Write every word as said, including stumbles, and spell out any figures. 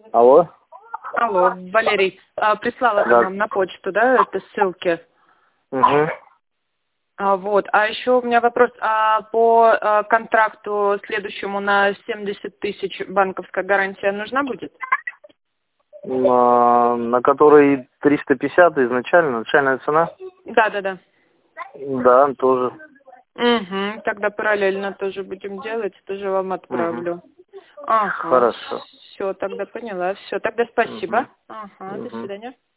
Алло? Алло, Валерий, а, прислала Да. вам на почту, да, это ссылки. Угу. А, вот, а еще у меня вопрос, а по а, контракту следующему на семьдесят тысяч банковская гарантия нужна будет? На, на который триста пятьдесят изначально, начальная цена? Да, да, да. Да, тоже. Угу, тогда параллельно тоже будем делать, тоже вам Угу. отправлю. Ага, Хорошо. все, тогда поняла, все, тогда спасибо. Угу. Ага, до Угу. свидания.